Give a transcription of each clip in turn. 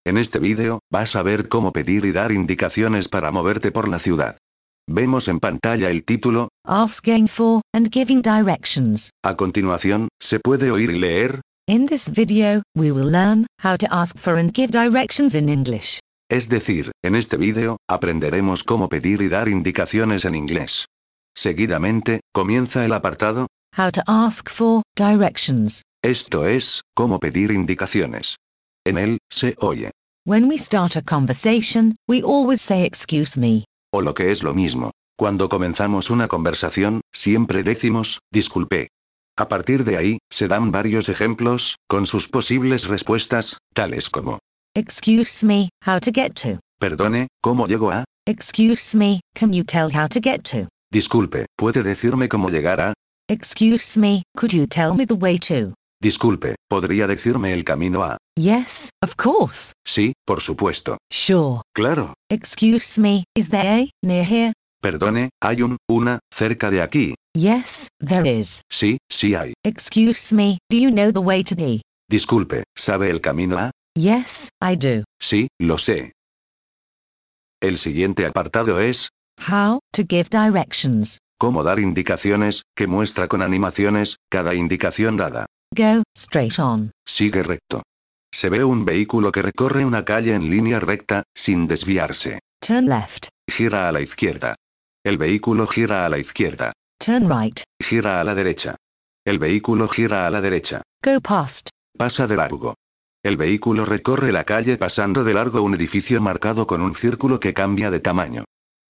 En este vídeo, vas a ver cómo pedir y dar indicaciones para moverte por la ciudad. Vemos en pantalla el título. Asking for and giving directions. A continuación, se puede oír y leer. In this video, we will learn how to ask for and give directions in English. Es decir, en este vídeo, aprenderemos cómo pedir y dar indicaciones en inglés. Seguidamente, comienza el apartado. How to ask for directions. Esto es, cómo pedir indicaciones. En él, se oye. When we start a conversation, we always say excuse me. O lo que es lo mismo. Cuando comenzamos una conversación, siempre decimos, disculpe. A partir de ahí, se dan varios ejemplos, con sus posibles respuestas, tales como: Excuse me, how to get to. Perdone, ¿cómo llego a? Excuse me, can you tell how to get to? Disculpe, ¿puede decirme cómo llegar a? Excuse me, could you tell me the way to? Disculpe, ¿podría decirme el camino a? Yes, of course. Sí, por supuesto. Sure. Claro. Excuse me, is there a near here? Perdone, ¿hay una cerca de aquí? Yes, there is. Sí, sí hay. Excuse me, do you know the way to the? Disculpe, ¿sabe el camino a? Yes, I do. Sí, lo sé. El siguiente apartado es How to give directions. cómo dar indicaciones, que muestra con animaciones, cada indicación dada. Go straight on. Sigue recto. Se ve un vehículo que recorre una calle en línea recta, sin desviarse. Turn left. Gira a la izquierda. El vehículo gira a la izquierda. Turn right. Gira a la derecha. El vehículo gira a la derecha. Go past. Pasa de largo. El vehículo recorre la calle pasando de largo un edificio marcado con un círculo que cambia de tamaño.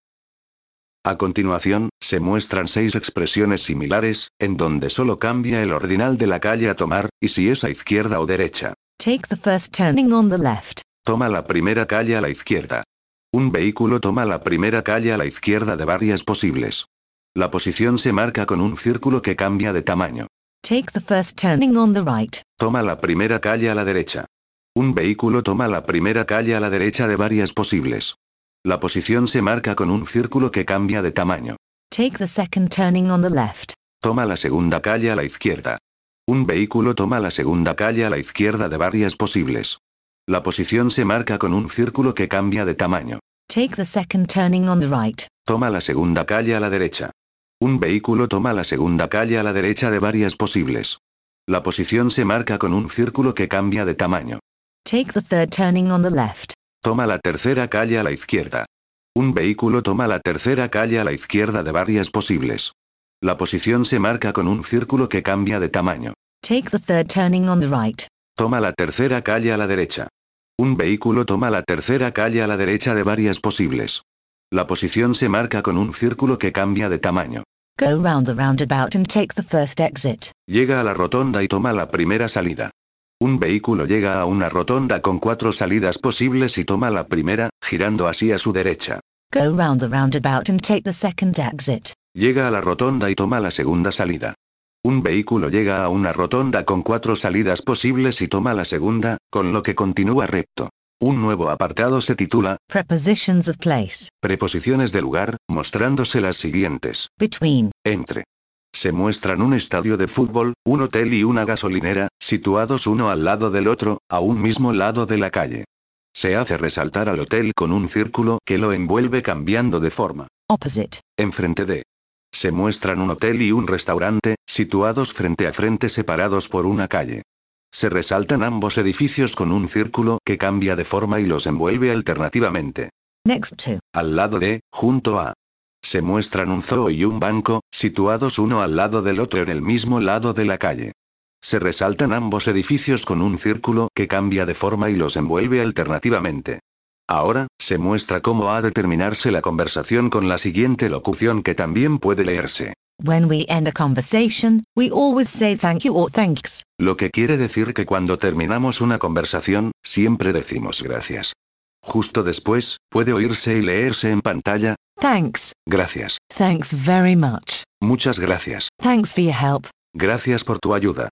A continuación, se muestran 6 expresiones similares, en donde solo cambia el ordinal de la calle a tomar, y si es a izquierda o derecha. Take the first turning on the left. Toma la primera calle a la izquierda. Un vehículo toma la primera calle a la izquierda de varias posibles. La posición se marca con un círculo que cambia de tamaño. Take the first turning on the right. Toma la primera calle a la derecha. Un vehículo toma la primera calle a la derecha de varias posibles. La posición se marca con un círculo que cambia de tamaño. Take the second turning on the left. Toma la segunda calle a la izquierda. Un vehículo toma la segunda calle a la izquierda de varias posibles. La posición se marca con un círculo que cambia de tamaño. Take the second turning on the right. Toma la segunda calle a la derecha. Un vehículo toma la segunda calle a la derecha de varias posibles. La posición se marca con un círculo que cambia de tamaño. Take the third turning on the left. Toma la tercera calle a la izquierda. Un vehículo toma la tercera calle a la izquierda de varias posibles. La posición se marca con un círculo que cambia de tamaño. Take the third turning on the right. Toma la tercera calle a la derecha. Un vehículo toma la tercera calle a la derecha de varias posibles. La posición se marca con un círculo que cambia de tamaño. Go round the roundabout and take the first exit. Llega a la rotonda y toma la primera salida. Un vehículo llega a una rotonda con 4 salidas posibles y toma la primera, girando así a su derecha. Go round the roundabout and take the second exit. Llega a la rotonda y toma la segunda salida. Un vehículo llega a una rotonda con 4 salidas posibles y toma la segunda, con lo que continúa recto. Un nuevo apartado se titula Prepositions of place. Preposiciones de lugar, mostrándose las siguientes. Between. Entre. Se muestran un estadio de fútbol, un hotel y una gasolinera, situados uno al lado del otro, a un mismo lado de la calle. Se hace resaltar al hotel con un círculo que lo envuelve cambiando de forma. Opposite. Enfrente de. Se muestran un hotel y un restaurante, situados frente a frente separados por una calle. Se resaltan ambos edificios con un círculo que cambia de forma y los envuelve alternativamente. Next to. Al lado de, junto a. Se muestran un zoo y un banco, situados uno al lado del otro en el mismo lado de la calle. Se resaltan ambos edificios con un círculo que cambia de forma y los envuelve alternativamente. Ahora, se muestra cómo ha de terminarse la conversación con la siguiente locución que también puede leerse. When we end a conversation, we always say thank you or thanks. Lo que quiere decir que cuando terminamos una conversación, siempre decimos gracias. Justo después, puede oírse y leerse en pantalla. Thanks. Gracias. Thanks very much. Muchas gracias. Thanks for your help. Gracias por tu ayuda.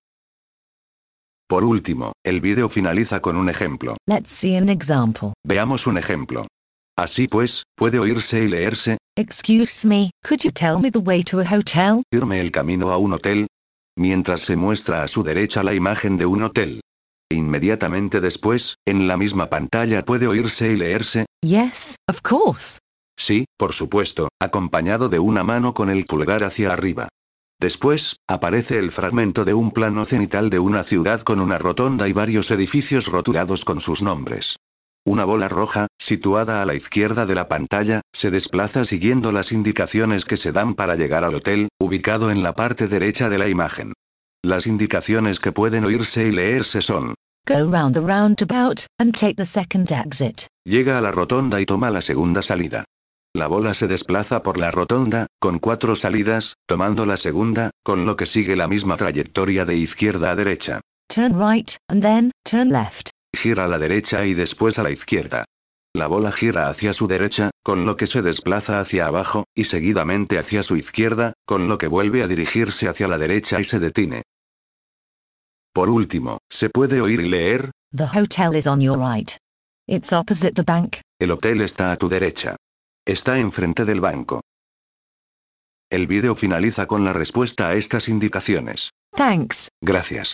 Por último, el vídeo finaliza con un ejemplo. Let's see an example. Veamos un ejemplo. Así pues, puede oírse y leerse. Excuse me, could you tell me the way to a hotel? Irme el camino a un hotel. Mientras se muestra a su derecha la imagen de un hotel. Inmediatamente después, en la misma pantalla puede oírse y leerse. Yes, of course. Sí, por supuesto, acompañado de una mano con el pulgar hacia arriba. Después, aparece el fragmento de un plano cenital de una ciudad con una rotonda y varios edificios rotulados con sus nombres. Una bola roja, situada a la izquierda de la pantalla, se desplaza siguiendo las indicaciones que se dan para llegar al hotel, ubicado en la parte derecha de la imagen. Las indicaciones que pueden oírse y leerse son: Go round the roundabout, and take the second exit. llega a la rotonda y toma la segunda salida. La bola se desplaza por la rotonda, con 4 salidas, tomando la segunda, con lo que sigue la misma trayectoria de izquierda a derecha. Turn right, and then, turn left. Gira a la derecha y después a la izquierda. La bola gira hacia su derecha, con lo que se desplaza hacia abajo, y seguidamente hacia su izquierda, con lo que vuelve a dirigirse hacia la derecha y se detiene. Por último, se puede oír y leer: The hotel is on your right. It's opposite the bank. el hotel está a tu derecha. Está enfrente del banco. El vídeo finaliza con la respuesta a estas indicaciones. Thanks. Gracias.